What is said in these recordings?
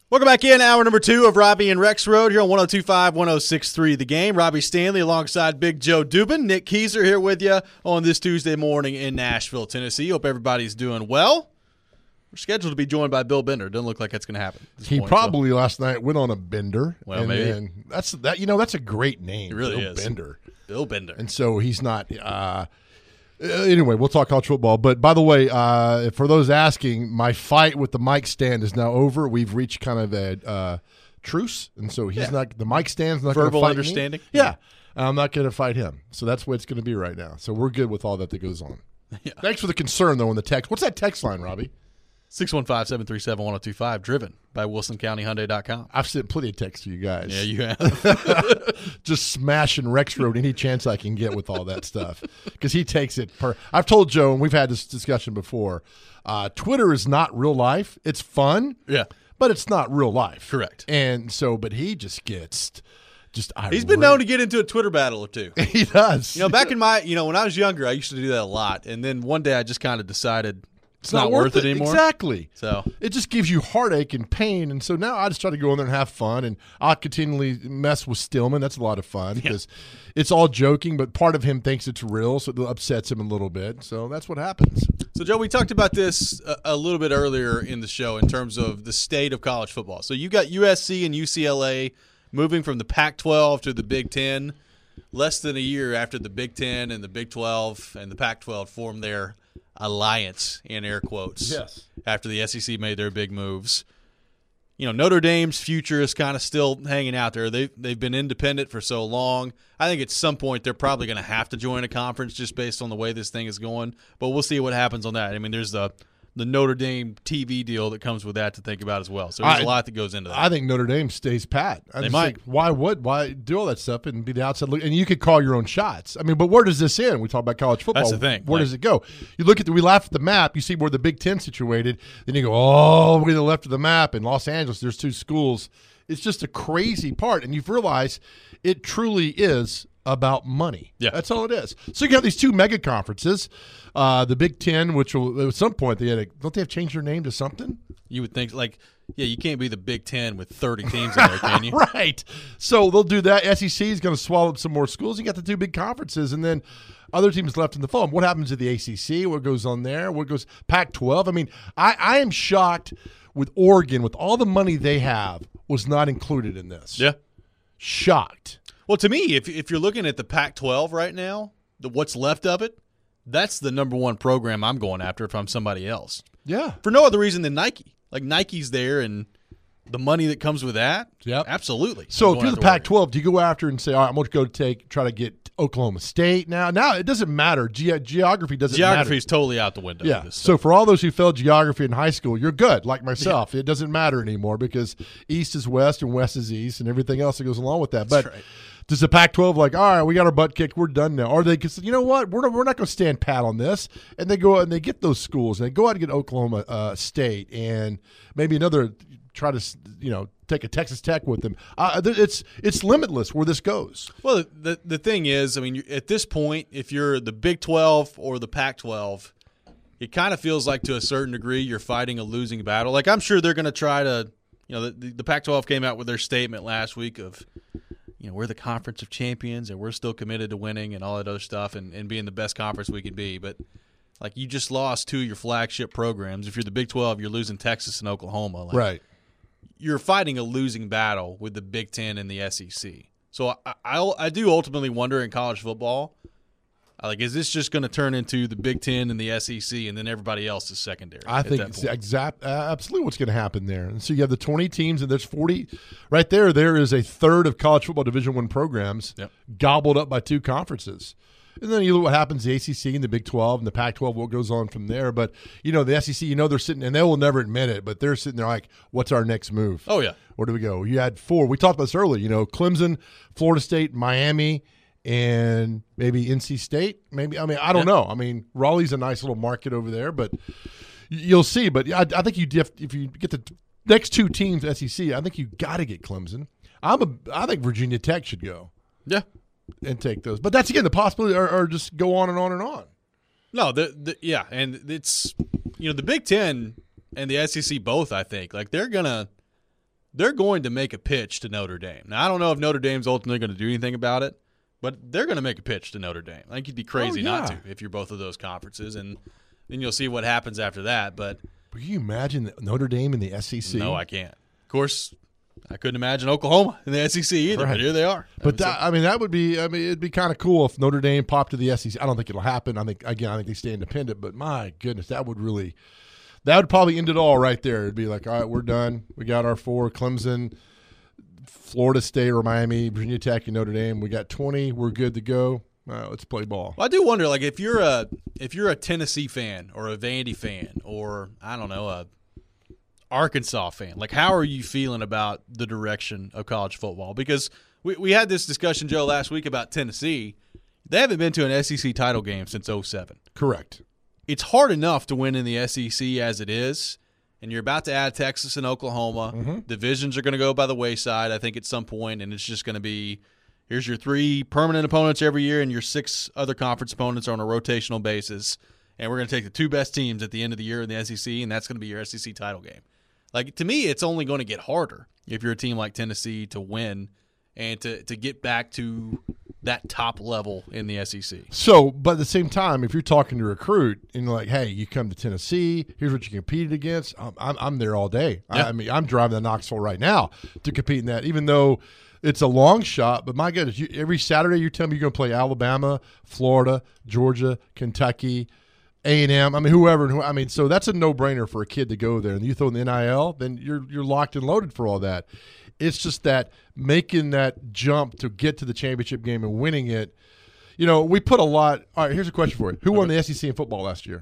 Welcome back in, hour number 2 of Robbie and Rex Road here on 102.5, 106.3 The Game. Robbie Stanley alongside Big Joe Dubin. Nick Keiser here with you on this Tuesday morning in Nashville, Tennessee. Hope everybody's doing well. We're scheduled to be joined by Bill Bender. Doesn't look like that's going to happen. He probably last night went on a bender. Well, maybe. And that's a great name. It really Bill is. Bender. Bill Bender. And so he's not anyway, we'll talk college football. But by the way, for those asking, my fight with the mic stand is now over. We've reached kind of a truce, and so he's not. The mic stand's not going to verbal fight understanding. Me. Yeah, I'm not going to fight him. So that's what it's going to be right now. So we're good with all that goes on. Yeah. Thanks for the concern though on the text. What's that text line, Robbie? 615-737-1025, driven by WilsonCountyHyundai.com. I've sent plenty of texts to you guys. Yeah, you have. Just smashing Rex Road any chance I can get with all that stuff because he takes it. I've told Joe, and we've had this discussion before, Twitter is not real life. It's fun, yeah, but it's not real life. Correct. And so, but he just gets irate. He's been known to get into a Twitter battle or two. He does. Back in when I was younger, I used to do that a lot. And then one day I just kind of decided it's not worth it anymore. Exactly. So it just gives you heartache and pain. And so now I just try to go in there and have fun. And I'll continually mess with Stillman. That's a lot of fun because it's all joking, but part of him thinks it's real, so it upsets him a little bit. So that's what happens. So, Joe, we talked about this a little bit earlier in the show in terms of the state of college football. So you got USC and UCLA moving from the Pac-12 to the Big Ten less than a year after the Big Ten and the Big 12 and the Pac-12 formed their alliance, in air quotes, after the SEC made their big moves. Notre Dame's future is kind of still hanging out there. They've been independent for so long. I think at some point they're probably going to have to join a conference just based on the way this thing is going. But we'll see what happens on that. I mean, there's the Notre Dame TV deal that comes with that to think about as well. So there's a lot that goes into that. I think Notre Dame stays pat. They might. Why do all that stuff and be the outside look? And you could call your own shots. I mean, but where does this end? We talk about college football. That's the thing. Where does it go? You look at we laugh at the map. You see where the Big Ten situated. Then you go all the way to the left of the map in Los Angeles. There's 2 schools. It's just a crazy part, and you've realized it truly is about money. Yeah. That's all it is. So you have these 2 mega conferences, the Big Ten, which will at some point don't they have changed their name to something? You would think you can't be the Big Ten with 30 teams in there, can you? Right. So they'll do that. SEC is going to swallow up some more schools. You got the 2 big conferences, and then other teams left in the fold. What happens to the ACC? What goes on there? What goes Pac-12? I mean, I am shocked with Oregon, with all the money they have, was not included in this. Yeah. Shocked. Well, to me, if you're looking at the Pac-12 right now, what's left of it, that's the number one program I'm going after if I'm somebody else. Yeah. For no other reason than Nike. Like, Nike's there, and the money that comes with that, absolutely. So if you're the Pac-12, do you go after and say, all right, I'm going to go try to get Oklahoma State now? Now, it doesn't matter. Geography doesn't matter. Geography is totally out the window. Yeah. So for all those who failed geography in high school, you're good, like myself. Yeah. It doesn't matter anymore because East is West and West is East and everything else that goes along with that. That's but right. Does the Pac-12 like, all right, we got our butt kicked, we're done now? Or they say, you know what, we're not going to stand pat on this, and they go out and they get those schools, and they go out and get Oklahoma State, and maybe another, try to take a Texas Tech with them. It's limitless where this goes. Well, the thing is, I mean, at this point, if you're the Big 12 or the Pac-12, it kind of feels like to a certain degree you're fighting a losing battle. Like, I'm sure they're going to try to, the Pac-12 came out with their statement last week of, we're the conference of champions and we're still committed to winning and all that other stuff and being the best conference we can be. But, like, you just lost 2 of your flagship programs. If you're the Big 12, you're losing Texas and Oklahoma. Like, right. You're fighting a losing battle with the Big Ten and the SEC. So I do ultimately wonder in college football, like, is this just going to turn into the Big Ten and the SEC and then everybody else is secondary? I think it's absolutely what's going to happen there. And so you have the 20 teams, and there's 40 right there. There is a third of college football Division I programs gobbled up by 2 conferences. And then you look what happens to the ACC and the Big 12 and the Pac-12, what goes on from there. But, the SEC, they're sitting, and they will never admit it, but they're sitting there like, what's our next move? Oh, yeah. Where do we go? You had 4. We talked about this earlier, Clemson, Florida State, Miami, and maybe NC State. Maybe, I don't know. Raleigh's a nice little market over there, but you'll see. But I think if you get the next 2 teams, SEC, I think you got to get Clemson. I think Virginia Tech should go. Yeah. And take those. But that's, again, the possibility or just go on and on and on. No, and it's, the Big Ten and the SEC both, I think, like, they're going to they're going to make a pitch to Notre Dame. Now, I don't know if Notre Dame's ultimately going to do anything about it, but they're going to make a pitch to Notre Dame. I think you'd be crazy not to if you're both of those conferences, and then you'll see what happens after that. But can you imagine Notre Dame in the SEC? No, I can't. Of course, I couldn't imagine Oklahoma in the SEC either, but here they are. But that would be, it'd be kind of cool if Notre Dame popped to the SEC. I don't think it'll happen. I think they stay independent, but my goodness, that would probably end it all right there. It'd be like, all right, we're done. We got our 4, Clemson, Florida State or Miami, Virginia Tech, and Notre Dame. We got 20. We're good to go. Let's play ball. Well, I do wonder, like, if you're a Tennessee fan or a Vandy fan or, I don't know, a Arkansas fan, like, how are you feeling about the direction of college football? Because we had this discussion, Joe, last week about Tennessee. They haven't been to an SEC title game since 2007. Correct. It's hard enough to win in the SEC as it is, and you're about to add Texas and Oklahoma. Mm-hmm. Divisions are going to go by the wayside, I think, at some point, and it's just going to be, here's your 3 permanent opponents every year, and your 6 other conference opponents are on a rotational basis, and we're going to take the 2 best teams at the end of the year in the SEC, and that's going to be your SEC title game. Like, to me, it's only going to get harder if you're a team like Tennessee to win and to get back to that top level in the SEC. So, but at the same time, if you're talking to a recruit and you're like, hey, you come to Tennessee, here's what you competed against, I'm there all day. Yeah. I mean, I'm driving to Knoxville right now to compete in that, even though it's a long shot. But my goodness, every Saturday you're telling me you're going to play Alabama, Florida, Georgia, Kentucky, A&M, I mean, whoever. I mean, so that's a no-brainer for a kid to go there. And you throw in the NIL, then you're locked and loaded for all that. It's just that making that jump to get to the championship game and winning it. You know, we put a lot. All right, here's a question for you. Who won the SEC in football last year?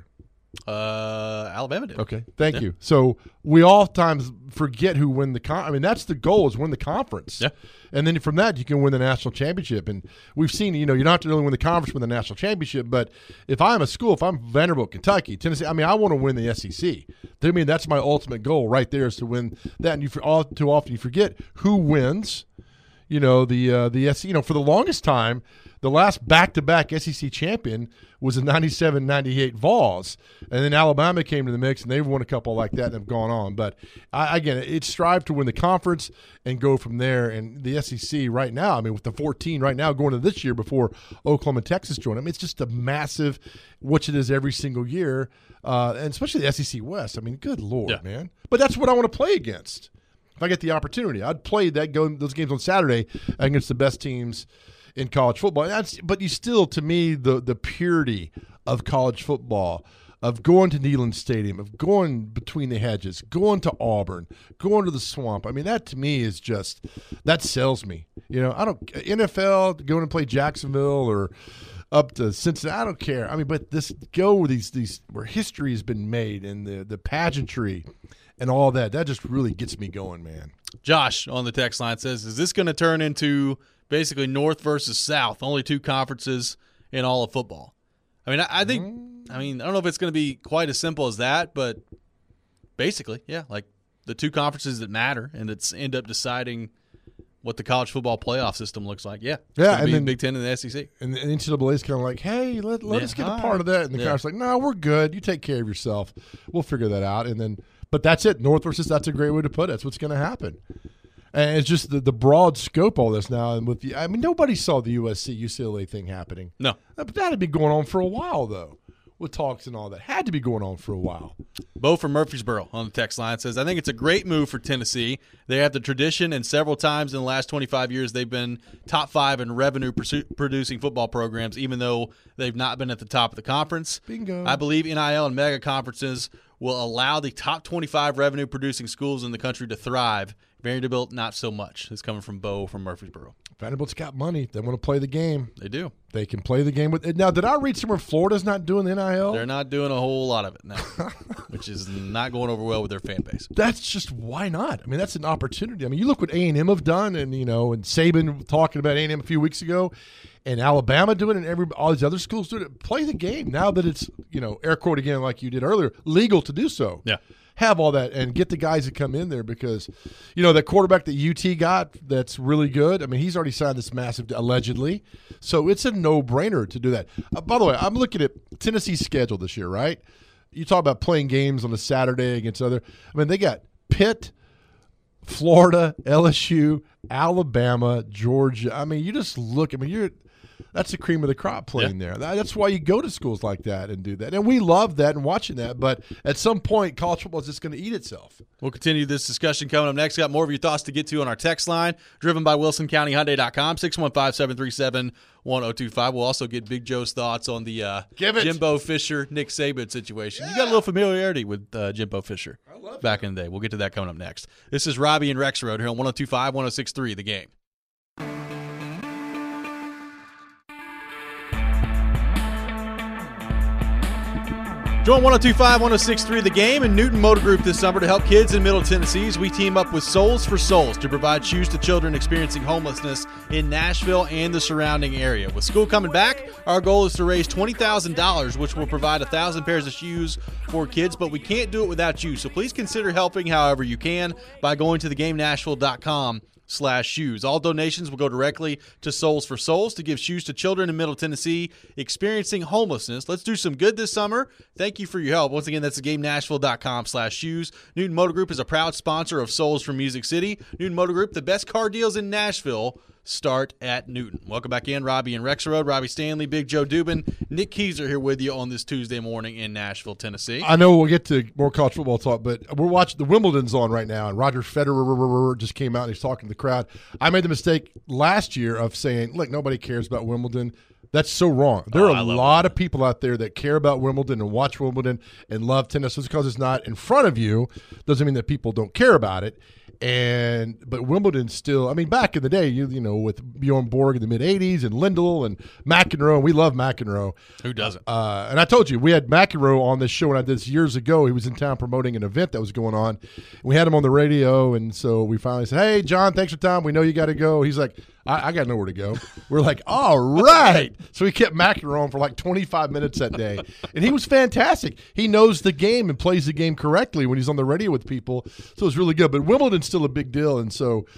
Alabama did. Okay, thank you. So we oftentimes forget who win the I mean, that's the goal, is win the conference. Yeah. And then from that, you can win the national championship. And we've seen, you don't have to really win the conference, win the national championship. But if I'm a school, if I'm Vanderbilt, Kentucky, Tennessee, I mean, I want to win the SEC. I mean, that's my ultimate goal right there, is to win that. And all too often you forget who wins. The SEC. For the longest time, the last back-to-back SEC champion was the 97-98 Vols. And then Alabama came to the mix, and they've won a couple like that and have gone on. But, again, it's strive to win the conference and go from there. And the SEC right now, I mean, with the 14 right now going into this year before Oklahoma and Texas join them, it's just a massive, which it is every single year, and especially the SEC West. I mean, good Lord, man. But that's what I want to play against. If I get the opportunity, I'd play those games on Saturday against the best teams in college football. But you still, to me, the purity of college football, of going to Neyland Stadium, of going between the hedges, going to Auburn, going to the Swamp. I mean, that to me is just, that sells me. I don't NFL going to play Jacksonville or up to Cincinnati. I don't care. I mean, but go with these where history has been made and the pageantry and all that just really gets me going, man. Josh on the text line says, is this going to turn into basically North versus South, only 2 conferences in all of football? I mean, I think, I don't know if it's going to be quite as simple as that, but basically, yeah, like the 2 conferences that matter and that end up deciding what the college football playoff system looks like. Yeah. And then Big Ten and the SEC. And the NCAA is kind of like, hey, let us get a part of that. And the conference like, no, we're good. You take care of yourself. We'll figure that out. And then, but that's it. North versus, that's a great way to put it. That's what's going to happen. And it's just the broad scope of all this now. And nobody saw the USC-UCLA thing happening. No. But that had been going on for a while, though, with talks and all that. Had to be going on for a while. Bo from Murfreesboro on the text line says, I think it's a great move for Tennessee. They have the tradition, and several times in the last 25 years they've been top 5 in revenue-producing football programs, even though they've not been at the top of the conference. Bingo. I believe NIL and mega conferences will allow the top 25 revenue-producing schools in the country to thrive. Vanderbilt, not so much. It's coming from Bo from Murfreesboro. Vanderbilt's got money. They want to play the game. They do. They can play the game with it. Now, did I read somewhere Florida's not doing the NIL? They're not doing a whole lot of it now, which is not going over well with their fan base. That's just, why not? I mean, that's an opportunity. I mean, you look what A&M have done, and and Saban talking about A&M a few weeks ago, and Alabama doing it, and all these other schools doing it. Play the game now that it's, air quote again, like you did earlier, legal to do so. Yeah. Have all that and get the guys that come in there because, that quarterback that UT got that's really good. I mean, he's already signed this massive, allegedly. So it's a no-brainer to do that. By the way, I'm looking at Tennessee's schedule this year, right? You talk about playing games on a Saturday against other. I mean, they got Pitt, Florida, LSU, Alabama, Georgia. I mean, you just look. I mean, that's the cream of the crop playing there. That's why you go to schools like that and do that. And we love that and watching that. But at some point, college football is just going to eat itself. We'll continue this discussion coming up next. Got more of your thoughts to get to on our text line, driven by WilsonCountyHyundai.com, 615-737-1025. We'll also get Big Joe's thoughts on the Jimbo Fisher, Nick Saban situation. Yeah. You got a little familiarity with Jimbo Fisher back in the day. We'll get to that coming up next. This is Robbie and Rexroad here on 102.5, 106.3, The Game. Join 102.5, 106.3 The Game and Newton Motor Group this summer to help kids in Middle Tennessee as we team up with Souls for Souls to provide shoes to children experiencing homelessness in Nashville and the surrounding area. With school coming back, our goal is to raise $20,000, which will provide 1,000 pairs of shoes for kids, but we can't do it without you. So please consider helping however you can by going to thegamenashville.com/shoes. All donations will go directly to Souls for Souls to give shoes to children in Middle Tennessee experiencing homelessness. Let's do some good this summer. Thank you for your help. Once again, that's thegamenashville.com/shoes. Newton Motor Group is a proud sponsor of Souls from Music City. Newton Motor Group, the best car deals in Nashville start at Newton. Welcome back in, Robbie and Rexroad. Robbie Stanley, Big Joe Dubin, Nick Keyser here with you on this Tuesday morning in Nashville, Tennessee. I know we'll get to more college football talk, but we're watching the Wimbledon's on right now, and Roger Federer just came out and he's talking to the crowd. I made the mistake last year of saying, look, nobody cares about Wimbledon. That's so wrong. There are a lot of people out there that care about Wimbledon and watch Wimbledon and love tennis. Just because it's not in front of you doesn't mean that people don't care about it. But Wimbledon still, I mean, back in the day, you know, with Bjorn Borg in the mid-'80s and Lindell and McEnroe, and we love McEnroe. Who doesn't? And I told you, we had McEnroe on this show when I did this years ago. He was in town promoting an event that was going on. We had him on the radio, and so we finally said, hey, John, thanks for time. We know you got to go. He's like, I got nowhere to go. We're like, all right. So we kept McEnroe on for like 25 minutes that day. And he was fantastic. He knows the game and plays the game correctly when he's on the radio with people. So it was really good. But Wimbledon's still a big deal. And so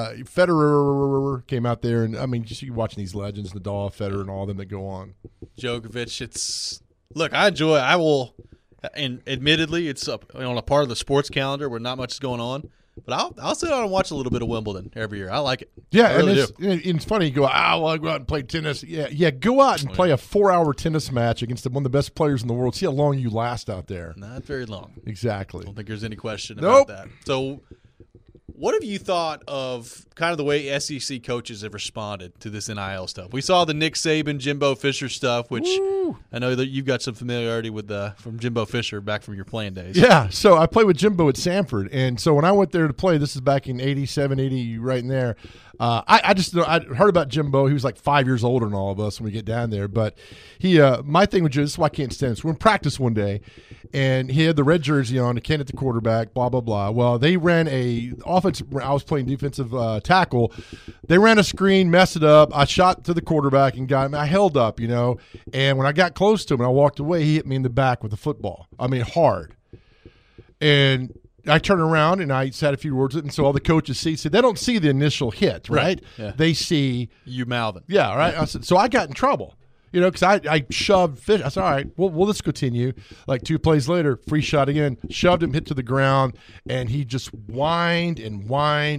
Federer came out there. And, I mean, just watching these legends, Nadal, Federer, and all of them that go on. Djokovic, look, I will, and admittedly, it's on a part of the sports calendar where not much is going on. But I'll sit down and watch a little bit of Wimbledon every year. I like it. Yeah, I really and it's funny. You go, well, I go out and play tennis. Yeah, go out and play a 4-hour tennis match against one of the best players in the world. See how long you last out there. Not very long. Exactly. I don't think there's any question about that. So what have you thought of kind of the way SEC coaches have responded to this NIL stuff? We saw the Nick Saban, Jimbo Fisher stuff, which I know that you've got some familiarity with from Jimbo Fisher back from your playing days. Yeah, so I played with Jimbo at Samford, and so when I went there to play, this is back in 87, 80, right in there, I heard about Jimbo. He was like 5 years older than all of us when we get down there, but my thing with Jimbo, this is why I can't stand this. We're in practice one day, and he had the red jersey on, a Ken at the quarterback, blah, blah, blah. Well, they ran I was playing defensive tackle. They ran a screen, messed it up. I shot to the quarterback and got him. I held up, and when I got close to him and I walked away, he hit me in the back with the football. I mean, hard. And I turned around and I said a few words, and so all the coaches said they don't see the initial hit, right? Yeah. They see you mouthing. Yeah, right. I said, so I got in trouble. Because I shoved Fish. I said, all right, well, let's continue. Like 2 plays later, free shot again, shoved him, hit to the ground, and he just whined and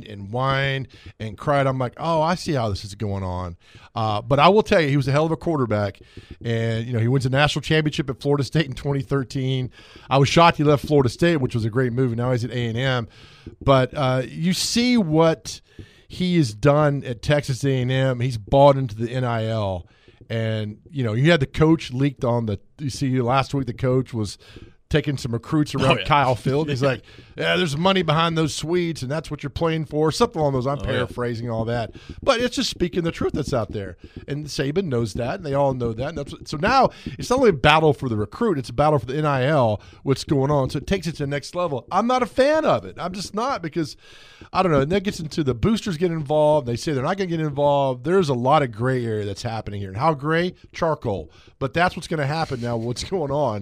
cried. I'm like, oh, I see how this is going on. But I will tell you, he was a hell of a quarterback. And, he wins a national championship at Florida State in 2013. I was shocked he left Florida State, which was a great move. Now he's at A&M. But you see what he has done at Texas A&M. He's bought into the NIL. And, you had the coach leaked on you see last week the coach was taking some recruits around Kyle Field. He's like, yeah, there's money behind those suites, and that's what you're playing for. Something along those. I'm paraphrasing all that. But it's just speaking the truth that's out there. And Saban knows that, and they all know that. And so now it's not only a battle for the recruit, it's a battle for the NIL, what's going on. So it takes it to the next level. I'm not a fan of it. I'm just not because, I don't know, and that gets into the boosters get involved. They say they're not going to get involved. There's a lot of gray area that's happening here. And how gray? Charcoal. But that's what's going to happen now, what's going on.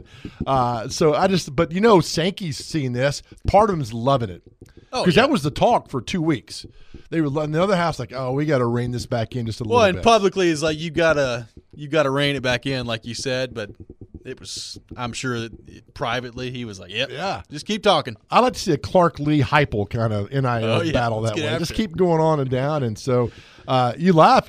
But Sankey's seeing this. Part of him is loving it. Because that was the talk for 2 weeks. They were in the other house like, oh, we got to rein this back in just a little bit. Well, and publicly is like you gotta rein it back in, like you said. But it was. I'm sure that privately he was like, "Yep, Yeah, just keep talking." I like to see a Clark Lee Heupel kind of NIL battle that way. Just keep going on and down, and so you laugh,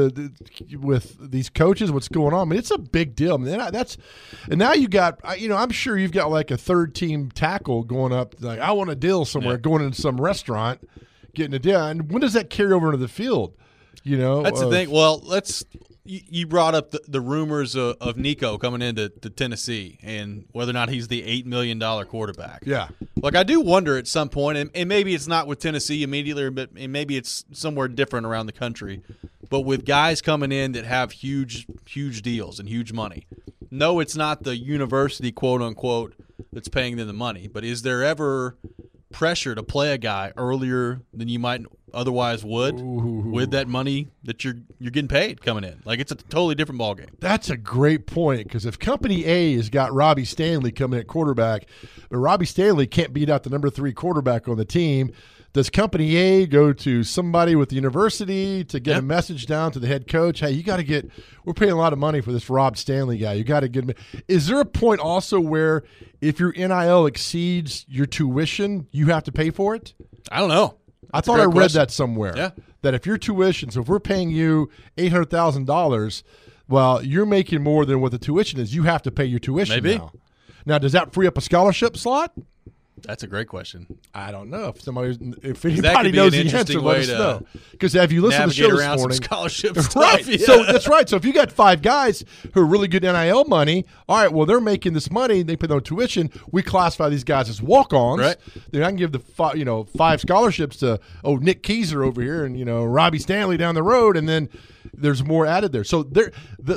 with these coaches, what's going on. I mean, it's a big deal. I mean, and now you got, I'm sure you've got like a third team tackle going up, like I want a deal somewhere, going into some restaurant, getting a deal. And when does that carry over into the field? That's the thing. Well, you brought up the rumors of Nico coming into Tennessee and whether or not he's the $8 million quarterback. Yeah. Like, I do wonder at some point, and maybe it's not with Tennessee immediately, but maybe it's somewhere different around the country, but with guys coming in that have huge deals and huge money. No, it's not the university, quote unquote, that's paying them the money, but is there ever pressure to play a guy earlier than you might otherwise would with that money that you're getting paid coming in? Like, it's a totally different ballgame. That's a great point, because if Company A has got Robbie Stanley coming at quarterback, but Robbie Stanley can't beat out the number 3 quarterback on the team, does Company A go to somebody with the university to get a message down to the head coach? Hey, we're paying a lot of money for this Rob Stanley guy. You got to get him. Is there a point also where if your NIL exceeds your tuition, you have to pay for it? I don't know. I thought I read that somewhere. Yeah. That if your tuition, so if we're paying you $800,000, well, you're making more than what the tuition is. You have to pay your tuition now. Now, does that free up a scholarship slot? That's a great question. I don't know if anybody knows the answer. Let us know. Because have you listened to the show this morning? Scholarship stuff, right. Yeah. So that's right. So if you got 5 guys who are really good NIL money, all right. Well, they're making this money. They pay their own tuition. We classify these guys as walk-ons. Right. Then I can give the 5 scholarships to Nick Keyser over here and Robbie Stanley down the road, and then there's more added there. So there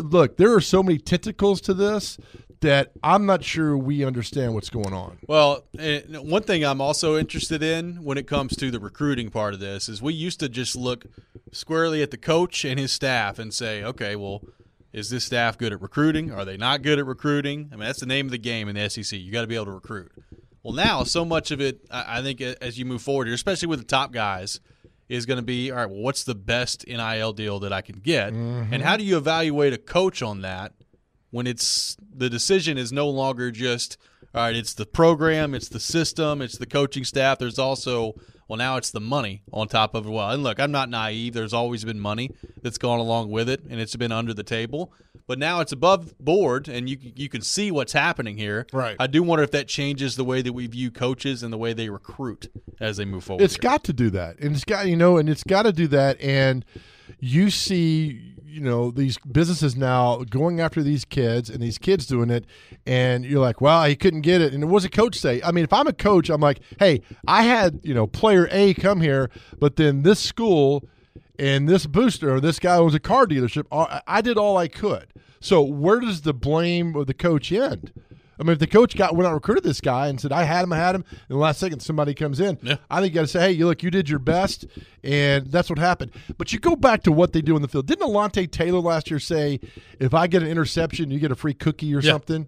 are so many tentacles to this that I'm not sure we understand what's going on. Well, one thing I'm also interested in when it comes to the recruiting part of this is we used to just look squarely at the coach and his staff and say, okay, well, is this staff good at recruiting? Are they not good at recruiting? I mean, that's the name of the game in the SEC. You got to be able to recruit. Well, now so much of it, I think, as you move forward here, especially with the top guys, is going to be, all right, well, what's the best NIL deal that I can get? Mm-hmm. And how do you evaluate a coach on that when the decision is no longer just, all right, it's the program, it's the system, it's the coaching staff. There's also, well, now it's the money on top of it. Well, and look, I'm not naive. There's always been money that's gone along with it, and it's been under the table. But now it's above board, and you can see what's happening here. Right. I do wonder if that changes the way that we view coaches and the way they recruit as they move forward. It's got to do that, and it's got to do that, and you see these businesses now going after these kids and these kids doing it, and you're like, well, he couldn't get it. And what does a coach say? I mean, if I'm a coach, I'm like, hey, I had player A come here, but then this school and this booster or this guy owns a car dealership, I did all I could. So where does the blame of the coach end? I mean, if the coach went out and recruited this guy and said, I had him, in the last second somebody comes in, I think you got to say, hey, you did your best, and that's what happened. But you go back to what they do in the field. Didn't Alontae Taylor last year say, if I get an interception, you get a free cookie or something?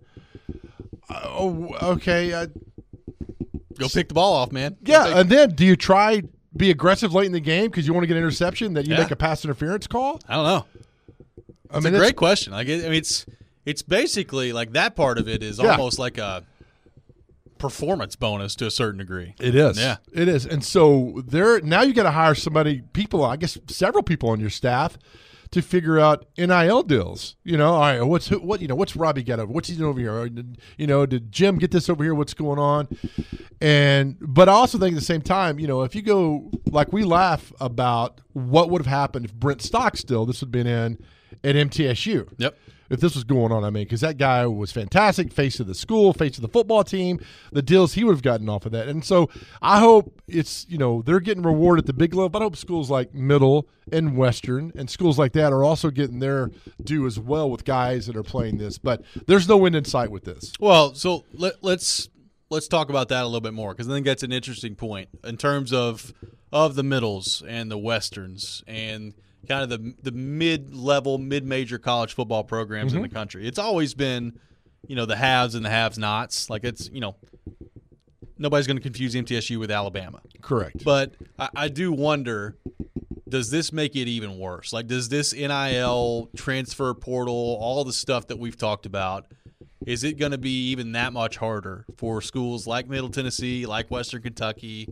Okay. Go pick the ball off, man. Yeah, and then do you try be aggressive late in the game because you want to get an interception that you make a pass interference call? I don't know. It's a great question. It's basically like that part of it is almost like a performance bonus to a certain degree. It is. Yeah. It is. And so now you got to hire several people on your staff to figure out NIL deals. All right, what's Robbie got over? What's he doing over here? Did Jim get this over here? What's going on? But I also think at the same time, if you go, like, we laugh about what would have happened if Brent Stockstill, this would have been in at MTSU. Yep. If this was going on, because that guy was fantastic, face of the school, face of the football team, the deals he would have gotten off of that. And so I hope it's, they're getting rewarded at the big level, but I hope schools like Middle and Western and schools like that are also getting their due as well with guys that are playing this. But there's no end in sight with this. Well, so let's talk about that a little bit more, because I think that's an interesting point in terms of the Middles and the Westerns and kind of the mid-level, mid-major college football programs in the country. It's always been, the haves and the have-nots. Like, it's, nobody's going to confuse MTSU with Alabama. Correct. But I do wonder, does this make it even worse? Like, does this NIL, transfer portal, all the stuff that we've talked about, is it going to be even that much harder for schools like Middle Tennessee, like Western Kentucky,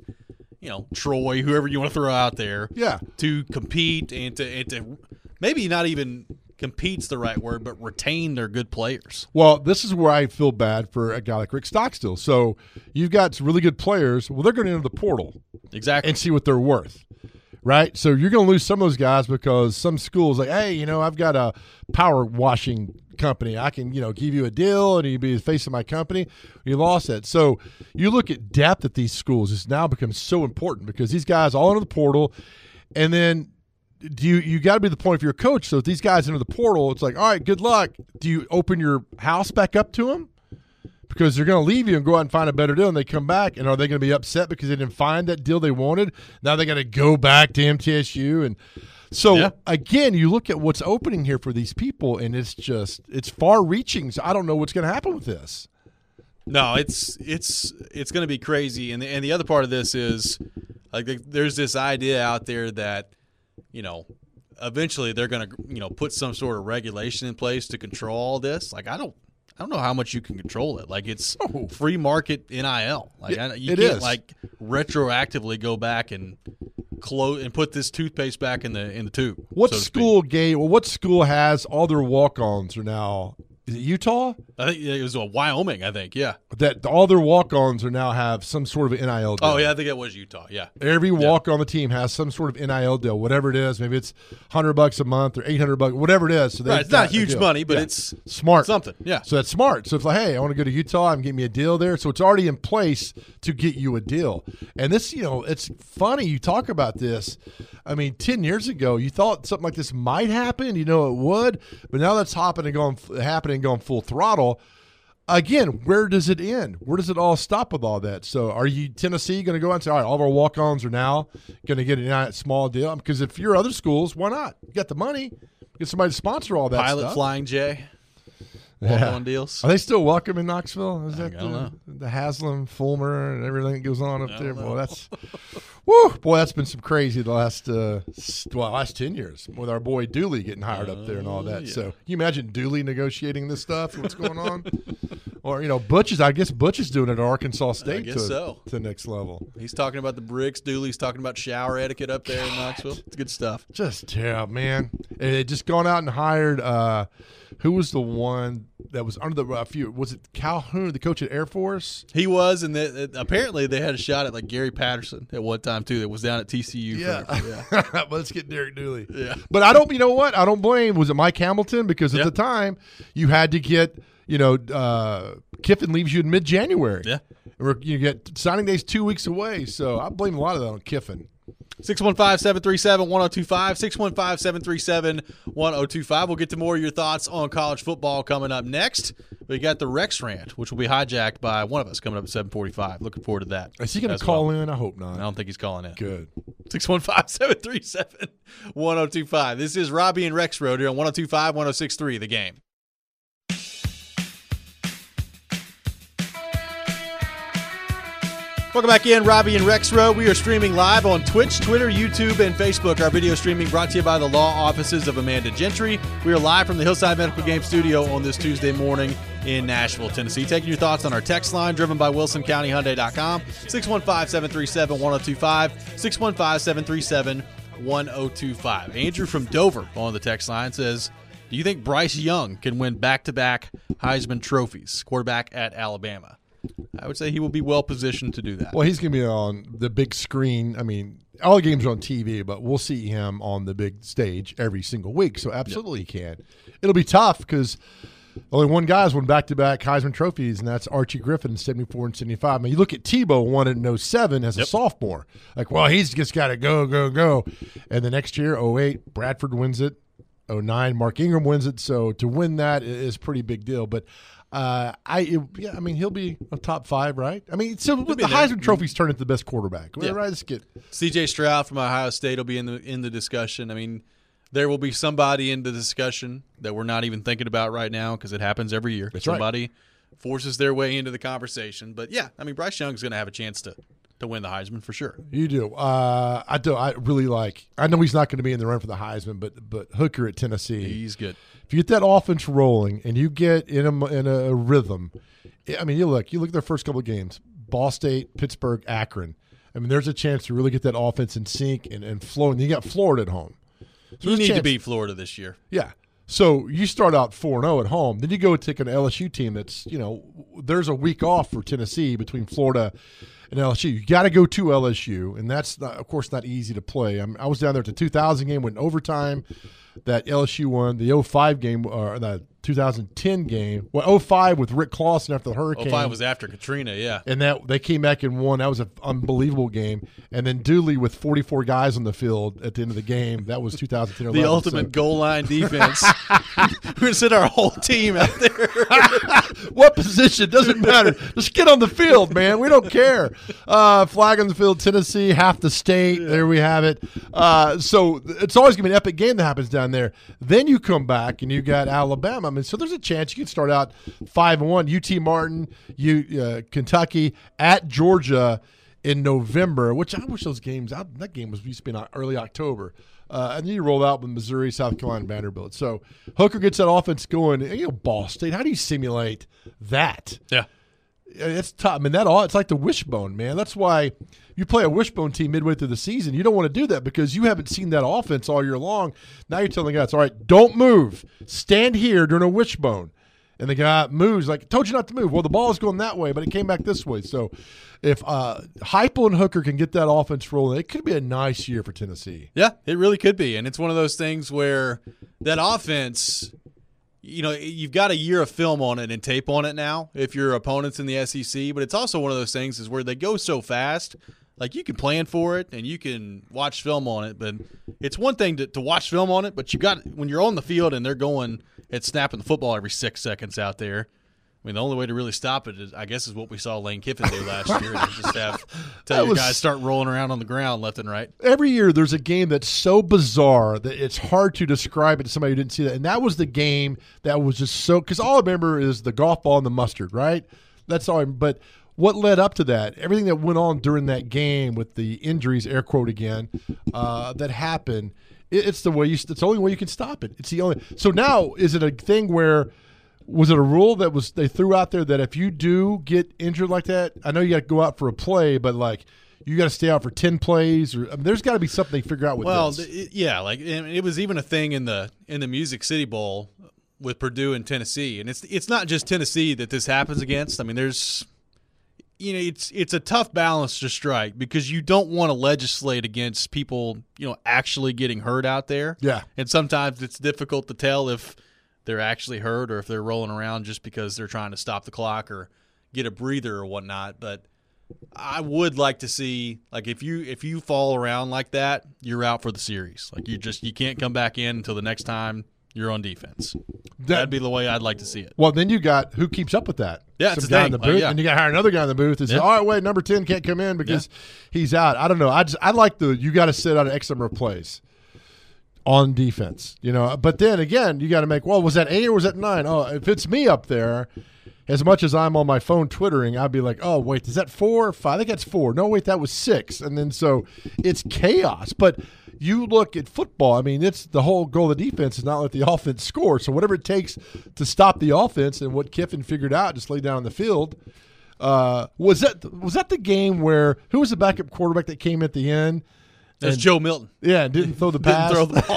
Troy, whoever you want to throw out there, to compete and to maybe not even compete's the right word, but retain their good players? Well, this is where I feel bad for a guy like Rick Stockstill. So you've got some really good players. Well, they're going to enter the portal and see what they're worth. Right? So you're going to lose some of those guys because some schools like, hey, I've got a power washing company. I can, give you a deal and you'd be the face of my company. You lost that. So you look at depth at these schools. It's now become so important because these guys all enter the portal. And then you got to be the point if you're a coach. So if these guys enter the portal, it's like, all right, good luck. Do you open your house back up to them? Because they're going to leave you and go out and find a better deal, and they come back, and are they going to be upset because they didn't find that deal they wanted? Now they got to go back to MTSU, and so again, you look at what's opening here for these people, and it's far-reaching. So I don't know what's going to happen with this. No, it's going to be crazy, and the other part of this is like there's this idea out there that eventually they're going to put some sort of regulation in place to control all this. Like I don't know how much you can control it. Like it's free market NIL. Like you can't like retroactively go back and close and put this toothpaste back in the tube. What school has all their walk-ons are now? Is it Utah? I think it was Wyoming. I think that all their walk-ons are now have some sort of NIL deal. Oh yeah, I think it was Utah. Yeah, every walk on the team has some sort of NIL deal, whatever it is. Maybe it's $100 a month or $800, whatever it is. So it's not huge money, but it's smart. Something. Yeah. So that's smart. So it's like, hey, I want to go to Utah. I'm getting me a deal there. So it's already in place to get you a deal. And this, it's funny you talk about this. I mean, 10 years ago, you thought something like this might happen. It would, but now that's happening, going full throttle. Again, where does it end? Where does it all stop with all that? So are you Tennessee going to go out and say, all right, all of our walk-ons are now going to get a small deal? Because if you're other schools, why not? You got the money. Get somebody to sponsor all that Pilot stuff. Flying J. Walk-on deals. Are they still welcome in Knoxville? Is that I don't know. The Haslam, Fulmer, and everything that goes on up there? Know. Boy, that's been some crazy the last 10 years with our boy Dooley getting hired up there and all that. Yeah. So you imagine Dooley negotiating this stuff, what's going on? Or, Butch is doing it at Arkansas State to the next level. He's talking about the bricks. Dooley's talking about shower etiquette up there in Knoxville. It's good stuff. Just terrible, man. And they just gone out and hired who was the one that was under the was it Calhoun, the coach at Air Force? He was, and apparently they had a shot at like Gary Patterson at one time too. That was down at TCU. Yeah. But let's get Derek Dooley. Yeah. But I don't. You know what? I don't blame. Was it Mike Hamilton? Because at the time you had to get. Kiffin leaves you in mid-January. Yeah. You get signing days 2 weeks away. So I blame a lot of that on Kiffin. 615-737-1025, 615-737-1025. We'll get to more of your thoughts on college football coming up next. We got the Rex Rant, which will be hijacked by one of us coming up at 7:45. Looking forward to that. Is he going to call in? I hope not. I don't think he's calling in. Good. 615-737-1025. This is Robbie and Rex Road here on 102.5, 106.3, The Game. Welcome back in, Robbie and Rex Row. We are streaming live on Twitch, Twitter, YouTube, and Facebook. Our video streaming brought to you by the law offices of Amanda Gentry. We are live from the Hillside Medical Game Studio on this Tuesday morning in Nashville, Tennessee. Taking your thoughts on our text line, driven by WilsonCountyHyundai.com, 615-737-1025, 615-737-1025. Andrew from Dover on the text line says, do you think Bryce Young can win back-to-back Heisman trophies, quarterback at Alabama? I would say he will be well positioned to do that. Well, he's going to be on the big screen. I mean, all the games are on TV, but we'll see him on the big stage every single week. So absolutely he can. It'll be tough because only one guy's won back-to-back Heisman trophies, and that's Archie Griffin in 74 and 75. I mean, you look at Tebow, won it in 07 as a sophomore. Like, well, he's just got to go. And the next year, 08, Bradford wins it. 09, Mark Ingram wins it. So to win that is a pretty big deal. But he'll be a top 5, right? I mean, so with the Heisman trophies turn into the best quarterback. Yeah. Right? C.J. Stroud from Ohio State will be in the discussion. I mean, there will be somebody in the discussion that we're not even thinking about right now because it happens every year. That's somebody forces their way into the conversation. But yeah, I mean, Bryce Young is going to have a chance to to win the Heisman for sure. You do. I do. I really like. I know he's not going to be in the run for the Heisman, but Hooker at Tennessee, he's good. If you get that offense rolling and you get in a rhythm, I mean, you look at their first couple of games: Ball State, Pittsburgh, Akron. I mean, there's a chance to really get that offense in sync and flow. And you got Florida at home. So you need to beat Florida this year. Yeah. So you start out 4-0 at home. Then you go take an LSU team that's, there's a week off for Tennessee between Florida and LSU. You got to go to LSU, and that's, of course, not easy to play. I was down there at the 2000 game, went in overtime. That LSU won the 05 game, or the 2010 game. Well, 05 with Rick Clausen after the hurricane. 05 was after Katrina, yeah. And they came back and won. That was an unbelievable game. And then Dooley with 44 guys on the field at the end of the game. That was 2010. The ultimate goal line defense. We're going to send our whole team out there. What position? Doesn't matter. Just get on the field, man. We don't care. Flag on the field, Tennessee, half the state. Yeah. There we have it. So it's always going to be an epic game that happens down there. Then you come back and you got Alabama. I mean, so there's a chance you can start out 5-1. UT Martin, Kentucky, at Georgia in November, which I wish those games out. That game used to be in early October. And then you roll out with Missouri, South Carolina, and Vanderbilt. So Hooker gets that offense going. Ball State, how do you simulate that? Yeah. It's tough. I mean, it's like the wishbone, man. That's why you play a wishbone team midway through the season. You don't want to do that because you haven't seen that offense all year long. Now you're telling guys, all right, don't move. Stand here during a wishbone. And the guy moves, like, told you not to move. Well, the ball is going that way, but it came back this way. So if Heupel and Hooker can get that offense rolling, it could be a nice year for Tennessee. Yeah, it really could be. And it's one of those things where that offense, you've got a year of film on it and tape on it now if your opponent's in the SEC. But it's also one of those things is where they go so fast. Like, you can plan for it and you can watch film on it, but it's one thing to watch film on it, but when you're on the field and they're going and snapping the football every 6 seconds out there, I mean, the only way to really stop it is what we saw Lane Kiffin do last year, and just tell your guys start rolling around on the ground left and right. Every year there's a game that's so bizarre that it's hard to describe it to somebody who didn't see that, and that was the game that was just so – because all I remember is the golf ball and the mustard, right? That's all – but – what led up to that? Everything that went on during that game with the injuries, air quote again, that happened. It's the way it's the only way you can stop it. It's the only. So now, is it a thing where was it a rule that they threw out there that if you do get injured like that, I know you got to go out for a play, but like you got to stay out for 10 plays, or there's got to be something they figure out with this. Like it was even a thing in the Music City Bowl with Purdue and Tennessee, and it's not just Tennessee that this happens against. I mean, there's. It's a tough balance to strike because you don't want to legislate against people, actually getting hurt out there. Yeah. And sometimes it's difficult to tell if they're actually hurt or if they're rolling around just because they're trying to stop the clock or get a breather or whatnot. But I would like to see, like, if you fall around like that, you're out for the series. Like, you can't come back in until the next time you're on defense. That'd be the way I'd like to see it. Well, then you got who keeps up with that? Yeah, it's a guy in the booth, and you got to hire another guy in the booth. And say, all right, wait, number 10 can't come in because he's out. I don't know. I like you got to sit out an X number of plays on defense, But then again, you got to make. Well, was that 8 or was that 9? Oh, if it's me up there, as much as I'm on my phone twittering, I'd be like, oh wait, is that 4 or 5? I think that's 4. No, wait, that was 6. And then so it's chaos, but. You look at football, I mean, it's the whole goal of the defense is not let the offense score. So whatever it takes to stop the offense and what Kiffin figured out, just lay down on the field. Was that the game where who was the backup quarterback that came at the end? That's Joe Milton. Yeah, didn't throw the pass. Didn't throw the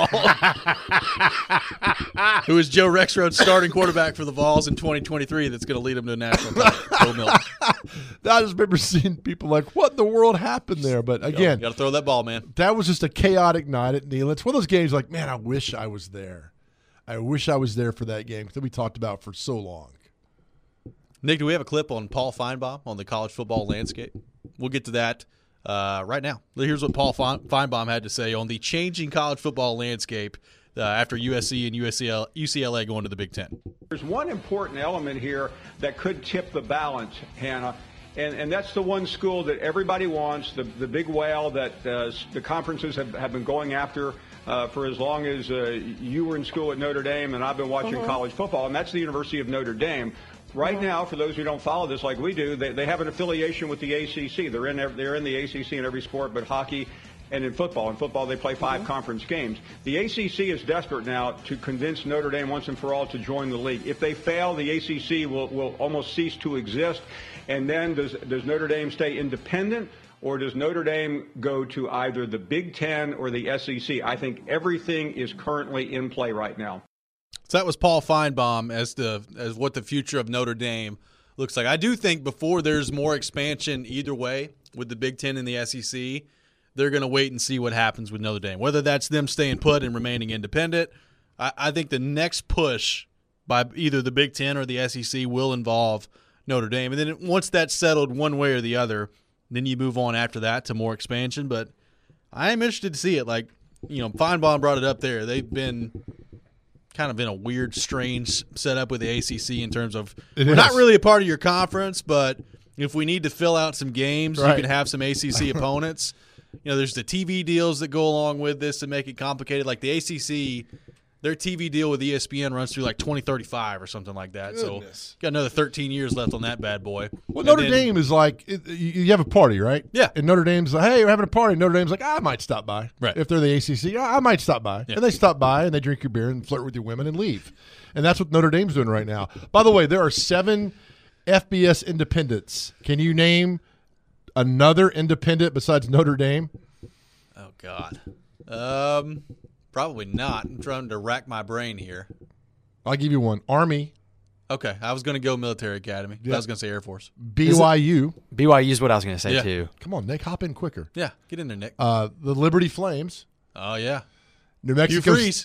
ball. Who is Joe Rexroad's starting quarterback for the Vols in 2023 that's going to lead them to a national title? Joe Milton. I just remember seeing people like, what in the world happened there? But again. You got to throw that ball, man. That was just a chaotic night at Neyland. It's one of those games like, man, I wish I was there. I wish I was there for that game that we talked about for so long. Nick, do we have a clip on Paul Feinbaum on the college football landscape? We'll get to that. Right now. Here's what Paul Feinbaum had to say on the changing college football landscape after USC and UCLA going to the Big Ten. There's one important element here that could tip the balance, Hannah, and that's the one school that everybody wants, the big whale that the conferences have been going after for as long as you were in school at Notre Dame and I've been watching college football, and that's the University of Notre Dame. Right now, for those who don't follow this like we do, they have an affiliation with the ACC. They're in the ACC in every sport but hockey and in football. In football, they play 5 conference games. The ACC is desperate now to convince Notre Dame once and for all to join the league. If they fail, the ACC will almost cease to exist. And then does Notre Dame stay independent, or does Notre Dame go to either the Big Ten or the SEC? I think everything is currently in play right now. So that was Paul Feinbaum as what the future of Notre Dame looks like. I do think before there's more expansion either way with the Big Ten and the SEC, they're going to wait and see what happens with Notre Dame, whether that's them staying put and remaining independent. I think the next push by either the Big Ten or the SEC will involve Notre Dame. And then once that's settled one way or the other, then you move on after that to more expansion. But I am interested to see it. Like, Feinbaum brought it up there. They've been kind of in a weird, strange setup with the ACC in terms of we're not really a part of your conference, but if we need to fill out some games, you can have some ACC opponents. There's the TV deals that go along with this to make it complicated. Like the ACC, their TV deal with ESPN runs through like 2035 or something like that. Goodness. So got another 13 years left on that bad boy. Well, Notre Dame is like, you have a party, right? Yeah. And Notre Dame's like, hey, we're having a party. Notre Dame's like, I might stop by. Right. If they're the ACC, I might stop by. Yeah. And they stop by and they drink your beer and flirt with your women and leave. And that's what Notre Dame's doing right now. By the way, there are 7 FBS independents. Can you name another independent besides Notre Dame? Oh, God. Probably not. I'm trying to rack my brain here. I'll give you one. Army. Okay. I was going to go military academy. Yep. I was going to say Air Force. BYU. BYU is what I was going to say, too. Come on, Nick. Hop in quicker. Yeah. Get in there, Nick. The Liberty Flames. Oh, yeah. New Mexico State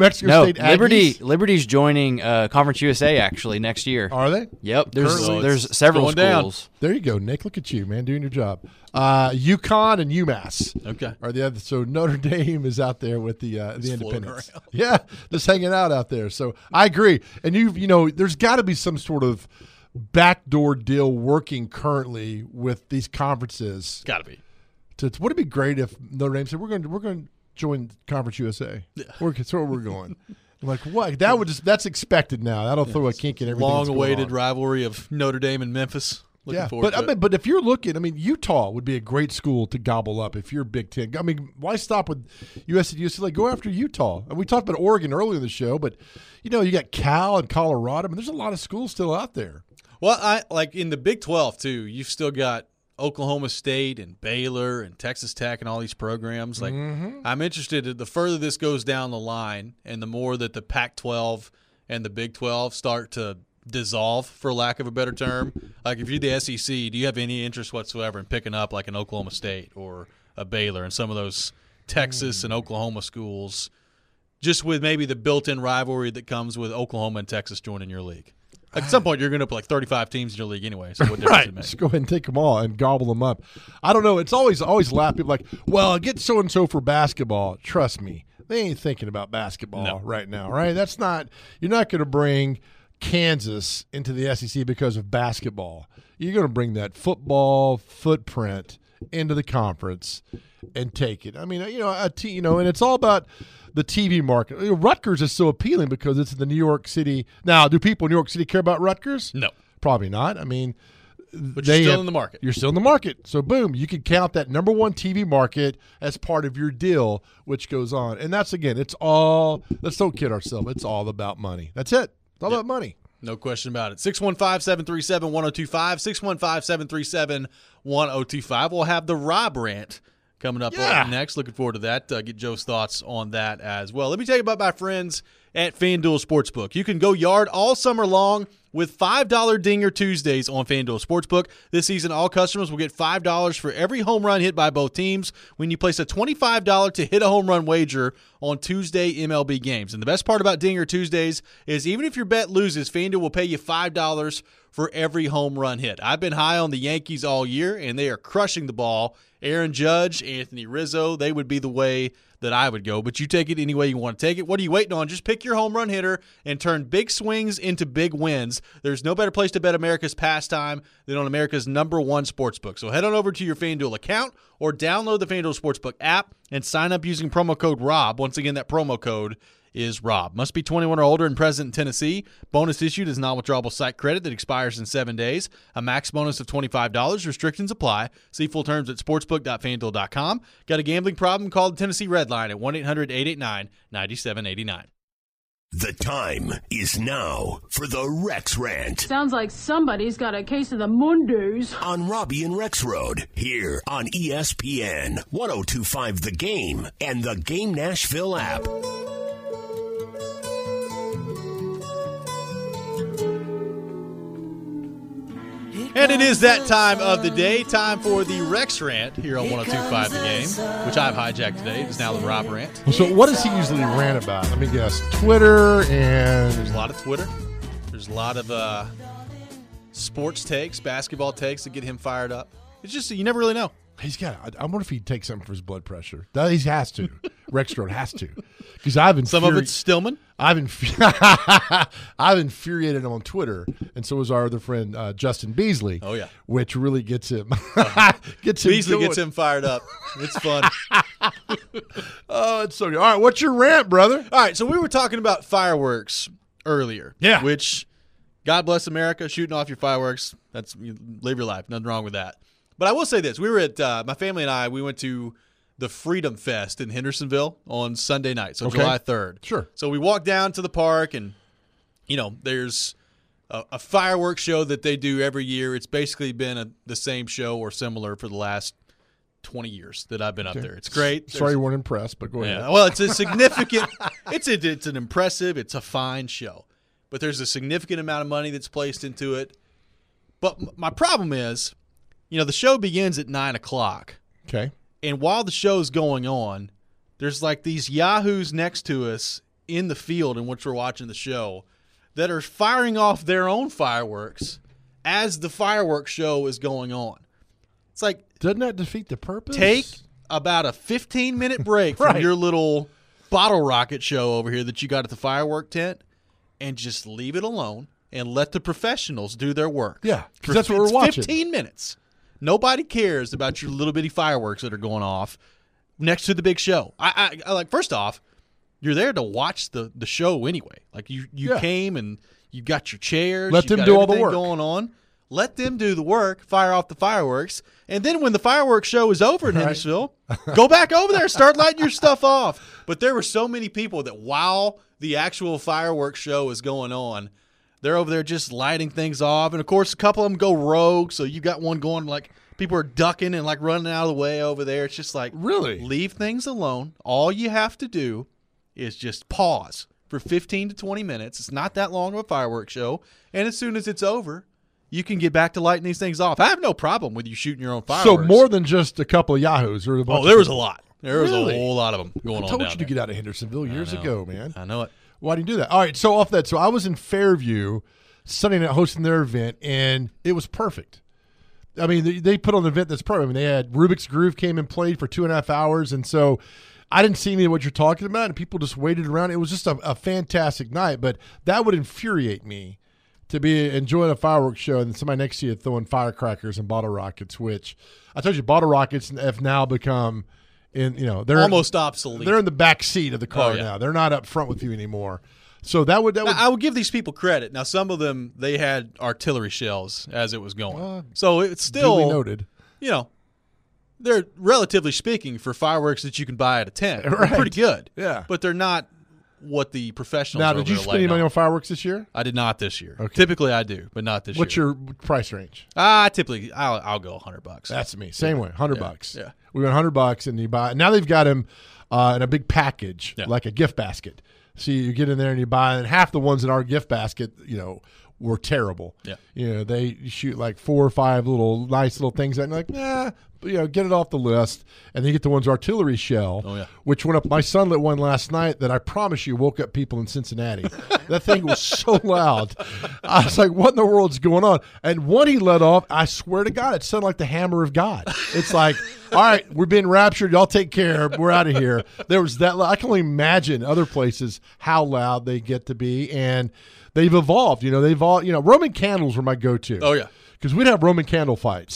Aggies. Liberty's joining Conference USA actually next year. Are they? Yep. There's several schools. Down. There you go, Nick. Look at you, man, doing your job. UConn and UMass. Okay. Are the other? So Notre Dame is out there with the independents. Yeah, just hanging out there. So I agree. And there's got to be some sort of backdoor deal working currently with these conferences. Got to be. Would it be great if Notre Dame said we're going to join Conference USA? Yeah. That's where we're going. I'm like, what? That's expected now. That'll throw a kink in everything. Long-awaited rivalry of Notre Dame and Memphis. Looking forward to it. But if you're looking, Utah would be a great school to gobble up if you're Big Ten. Why stop with USC and UCLA? Go after Utah. And we talked about Oregon earlier in the show, but you got Cal and Colorado. There's a lot of schools still out there. Well, I like in the Big 12 too. You've still got Oklahoma State and Baylor and Texas Tech and all these programs. Like, I'm interested. The further this goes down the line, and the more that the Pac-12 and the Big 12 start to dissolve, for lack of a better term. Like, if you're the SEC, do you have any interest whatsoever in picking up like an Oklahoma State or a Baylor and some of those Texas and Oklahoma schools, just with maybe the built-in rivalry that comes with Oklahoma and Texas joining your league? At some point, you're going to put like 35 teams in your league anyway. So what difference it makes? Just go ahead and take them all and gobble them up. I don't know. It's always laugh. People like, well, get so and so for basketball. Trust me, they ain't thinking about basketball right now. Right? That's not. You're not going to bring Kansas into the SEC because of basketball. You're going to bring that football footprint into the conference and take it. And it's all about the TV market. Rutgers is so appealing because it's in the New York City. Now, do people in New York City care about Rutgers? No. Probably not. But you're still in the market. You're still in the market. So, boom, you can count that number one TV market as part of your deal, which goes on. And that's, again, let's don't kid ourselves. It's all about money. That's it. It's all about money. No question about it. 615-737-1025, 615-737-1025. We'll have the Rob rant coming up next. Looking forward to that. Get Joe's thoughts on that as well. Let me tell you about my friends at FanDuel Sportsbook. You can go yard all summer long with $5 Dinger Tuesdays on FanDuel Sportsbook. This season, all customers will get $5 for every home run hit by both teams when you place a $25 to hit a home run wager on Tuesday MLB games. And the best part about Dinger Tuesdays is even if your bet loses, FanDuel will pay you $5 for every home run hit. I've been high on the Yankees all year, and they are crushing the ball. Aaron Judge, Anthony Rizzo, they would be the way that I would go. But you take it any way you want to take it. What are you waiting on? Just pick your home run hitter and turn big swings into big wins. There's no better place to bet America's pastime than on America's #1 sportsbook. So head on over to your FanDuel account or download the FanDuel Sportsbook app and sign up using promo code ROB. Once again, that promo code is robbed. Must be 21 or older and present in Tennessee. Bonus issued is non-withdrawable site credit that expires in 7 days. A max bonus of $25. Restrictions apply. See full terms at sportsbook.fanduel.com. Got a gambling problem? Call the Tennessee Red Line at 1-800-889-9789. The time is now for the Rex Rant. Sounds like somebody's got a case of the Mondays. On Robbie and Rex Road, here on ESPN 102.5 The Game and the Game Nashville app. And it is that time of the day, time for the Rex Rant here on 102.5 The Game, which I've hijacked today. It is now the Rob Rant. So what does he usually rant about? Let me guess. Twitter and... There's a lot of Twitter. There's a lot of sports takes, basketball takes that get him fired up. It's just, you never really know. He's got. I wonder if he'd take something for his blood pressure. He has to. Rex Road has to, because some of it's Stillman. I've infuriated him on Twitter, and so was our other friend Justin Beasley. Oh yeah, which really gets him. Beasley gets him fired up. It's fun. Oh, it's so good. All right, what's your rant, brother? All right, so we were talking about fireworks earlier. Yeah. Which, God bless America, shooting off your fireworks. You live your life. Nothing wrong with that. But I will say this. We were at, my family and I, we went to the Freedom Fest in Hendersonville on Sunday night, so July 3rd. Sure. So we walked down to the park, and, there's a fireworks show that they do every year. It's basically been the same show or similar for the last 20 years that I've been up there. It's great. Sorry you weren't impressed, but go ahead. Yeah, well, it's a significant – it's an impressive, it's a fine show. But there's a significant amount of money that's placed into it. But my problem is – the show begins at 9 o'clock. Okay. And while the show's going on, there's like these yahoos next to us in the field in which we're watching the show that are firing off their own fireworks as the fireworks show is going on. It's like, doesn't that defeat the purpose? Take about a 15-minute break from your little bottle rocket show over here that you got at the firework tent and just leave it alone and let the professionals do their work. Yeah, because that's what we're watching. 15 minutes. Nobody cares about your little bitty fireworks that are going off next to the big show. I like, first off, you're there to watch the show anyway. Like you came and you got your chairs. Let them do all the work going on. Let them do the work, fire off the fireworks, and then when the fireworks show is over in Hendersonville, go back over there, start lighting your stuff off. But there were so many people that while the actual fireworks show is going on, they're over there just lighting things off. And, of course, a couple of them go rogue. So you got one going like people are ducking and like running out of the way over there. It's just like, really? Leave things alone. All you have to do is just pause for 15 to 20 minutes. It's not that long of a fireworks show. And as soon as it's over, you can get back to lighting these things off. I have no problem with you shooting your own fireworks. So more than just a couple of yahoos. Or there was a lot. There was a whole lot of them going on down there. I told you to get out of Hendersonville years ago, man. I know it. Why do you do that? All right, so off that. So I was in Fairview Sunday night hosting their event, and it was perfect. I mean, they put on an event that's perfect. I mean, they had Rubik's Groove came and played for 2.5 hours, and so I didn't see any of what you're talking about, and people just waited around. It was just a fantastic night, but that would infuriate me to be enjoying a fireworks show and then somebody next to you throwing firecrackers and bottle rockets, which I told you bottle rockets have now become – they're almost obsolete. They're in the back seat of the car now. They're not up front with you anymore. So that would I would give these people credit. Now, some of them, they had artillery shells as it was going. So it's still duly noted. They're relatively speaking for fireworks that you can buy at a tent. Right. They're pretty good. Yeah. But they're not what the professionals now, are. Did you spend any money on fireworks this year? I did not this year. Okay. Typically I do, but not this What's year. What's your price range? Typically I'll go $100. That's me. Same way, $100. Yeah. We went $100 and you buy. Now they've got them in a big package, like a gift basket. So you get in there and you buy, and half the ones in our gift basket, were terrible. Yeah. They shoot like 4 or 5 nice little things that like, get it off the list. And then you get the ones artillery shell, which went up. My son lit one last night that I promise you woke up people in Cincinnati. That thing was so loud. I was like, what in the world's going on? And one he let off, I swear to God, it sounded like the hammer of God. It's like, all right, we're being raptured. Y'all take care. We're out of here. There was that. I can only imagine other places how loud they get to be. And they've evolved. Roman candles were my go-to. Oh, yeah. Because we'd have Roman candle fights.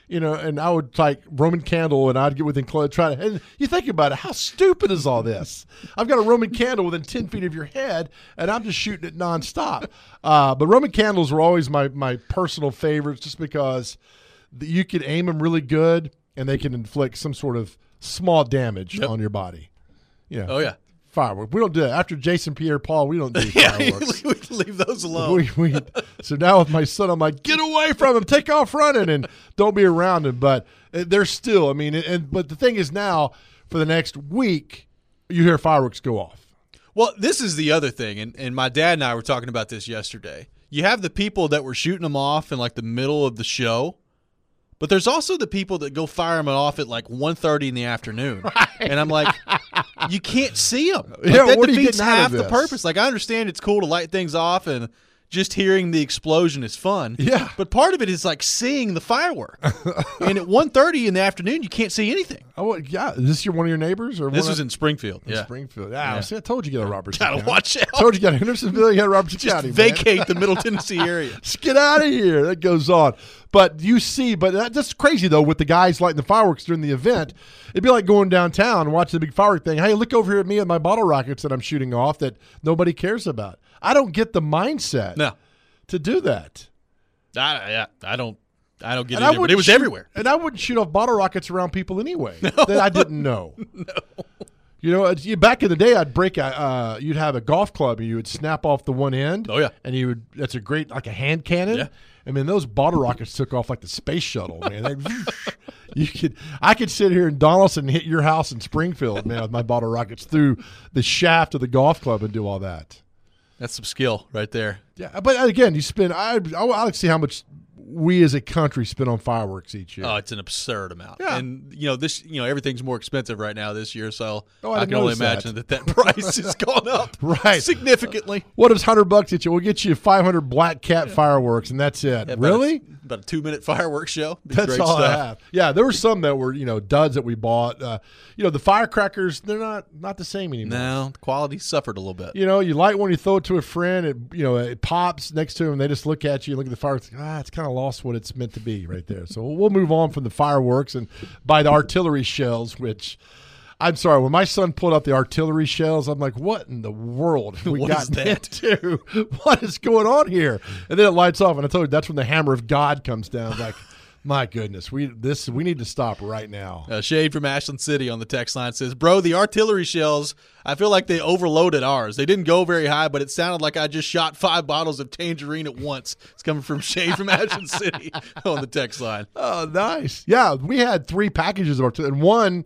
and I would like Roman candle, and I'd get within close, try to. And you think about it, how stupid is all this? I've got a Roman candle within 10 feet of your head, and I'm just shooting it nonstop. But Roman candles were always my personal favorites, just because you can aim them really good, and they can inflict some sort of small damage on your body. Yeah. Oh yeah. Fireworks. We don't do that. After Jason Pierre-Paul, we don't do fireworks. We leave those alone. So now with my son, I'm like, get away from him, take off running, and don't be around him. But they're still, but the thing is now, for the next week, you hear fireworks go off. Well, this is the other thing, and my dad and I were talking about this yesterday. You have the people that were shooting them off in like the middle of the show, but there's also the people that go fire them off at like 1:30 in the afternoon. Right. And I'm like, you can't see them. Like, that defeats half the purpose. Like, I understand it's cool to light things off, and just hearing the explosion is fun. Yeah. But part of it is like seeing the firework. And at 1:30 in the afternoon, you can't see anything. Oh, yeah. Is this one of your neighbors? Or this was in Springfield. In Springfield. Yeah. See, I told you to get a Robertson County. Gotta watch out. I told you to get Hendersonville, you got Robertson County. Vacate the Middle Tennessee area. Just get out of here. That goes on. But that's crazy, though, with the guys lighting the fireworks during the event. It'd be like going downtown and watching the big firework thing. Hey, look over here at me and my bottle rockets that I'm shooting off that nobody cares about. I don't get the mindset to do that. I don't get it. But it was everywhere. And I wouldn't shoot off bottle rockets around people anyway that I didn't know. No. Back in the day, I'd break you'd have a golf club and you would snap off the one end. Oh, yeah. And that's a great, like a hand cannon. Yeah. I mean, those bottle rockets took off like the space shuttle, man. I could sit here in Donaldson and hit your house in Springfield, man, with my bottle rockets through the shaft of the golf club and do all that. That's some skill right there. Yeah, but again, you spend. I like to see how much we as a country spend on fireworks each year. Oh, it's an absurd amount. Yeah. And everything's more expensive right now this year, so I can only imagine that price has gone up significantly. What is $100 each? We'll get you 500 Black Cat fireworks, and that's it. Yeah, really? About a 2-minute fireworks show. That's great all stuff. I have. Yeah, there were some that were duds that we bought. The firecrackers, they're not the same anymore. No, the quality suffered a little bit. You light one, you throw it to a friend, it pops next to them, and they just look at you, look at the fireworks. It's kind of lost what it's meant to be right there. So we'll move on from the fireworks and buy the artillery shells, which I'm sorry, when my son pulled out the artillery shells, I'm like, what in the world have we gotten into? What is going on here? And then it lights off, and I told you that's when the hammer of God comes down. Like, my goodness, we need to stop right now. Shade from Ashland City on the text line says, bro, the artillery shells, I feel like they overloaded ours. They didn't go very high, but it sounded like I just shot 5 bottles of Tangerine at once. It's coming from Shade from Ashland City on the text line. Oh, nice. Yeah, we had 3 packages of artillery, and one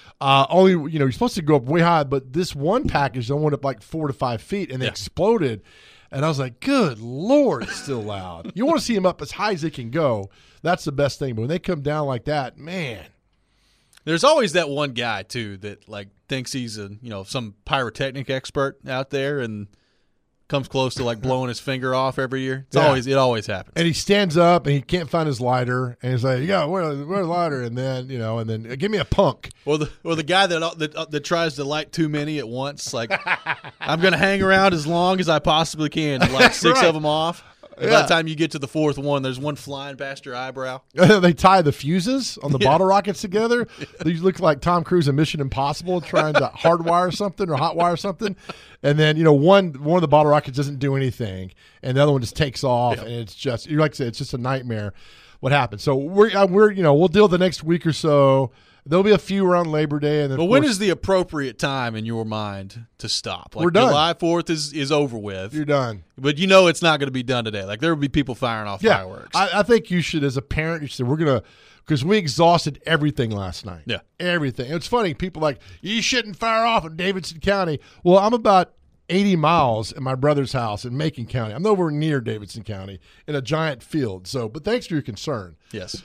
only, you're supposed to go up way high, but this one package went up like 4 to 5 feet, and they exploded. And I was like, good Lord, it's still loud. You want to see them up as high as they can go. That's the best thing. But when they come down like that, man. There's always that one guy, too, that like thinks he's some pyrotechnic expert out there and comes close to like blowing his finger off every year. It always happens. And he stands up and he can't find his lighter, and he's like, "Yeah, where's the lighter?" And then give me a punk. Or the guy that tries to light too many at once. Like, I'm going to hang around as long as I possibly can to light 6 of them off. And by the time you get to the 4th one, there's one flying past your eyebrow. They tie the fuses on the bottle rockets together. They look like Tom Cruise in Mission Impossible trying to hardwire something or hotwire something. And then, one of the bottle rockets doesn't do anything, and the other one just takes off, and it's just, like I said, it's just a nightmare what happens. So we'll deal the next week or so. There'll be a few around Labor Day. And then, but when is the appropriate time in your mind to stop? Like, we're done. July 4th is over with. You're done. But it's not going to be done today. Like, there will be people firing off fireworks. I think you should, as a parent, you should say, because we exhausted everything last night. Yeah. Everything. It's funny. People are like, you shouldn't fire off in Davidson County. Well, I'm about 80 miles in my brother's house in Macon County. I'm nowhere near Davidson County in a giant field. So, but thanks for your concern. Yes.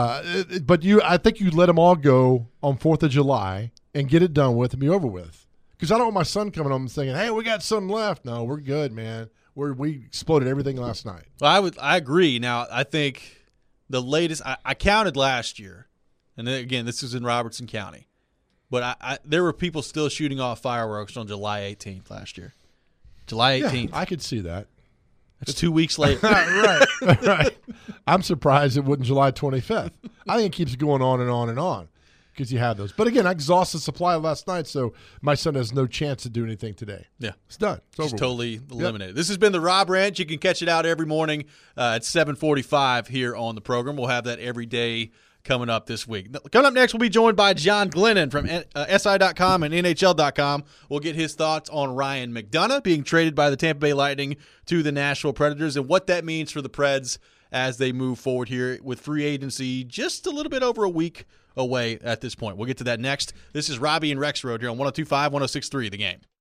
But I think you let them all go on 4th of July and get it done with and be over with. Because I don't want my son coming home and saying, hey, we got some left. No, we're good, man. We exploded everything last night. Well, I agree. Now, I think the latest, I counted last year, and then, again, this is in Robertson County. But there were people still shooting off fireworks on July 18th last year. July 18th. Yeah, I could see that. It's 2 weeks later. right. I'm surprised it wasn't July 25th. I think it keeps going on and on and on because you have those. But again, I exhausted supply last night, so my son has no chance to do anything today. Yeah. It's done. It's over. Just totally eliminated. Yep. This has been the Rob Ranch. You can catch it out every morning at 7:45 here on the program. We'll have that every day coming up this week. Coming up next, we'll be joined by John Glennon from SI.com and NHL.com. We'll get his thoughts on Ryan McDonough being traded by the Tampa Bay Lightning to the Nashville Predators and what that means for the Preds as they move forward here with free agency just a little bit over a week away at this point. We'll get to that next. This is Robbie and Rexroad here on 102.5, 106.3 The Game.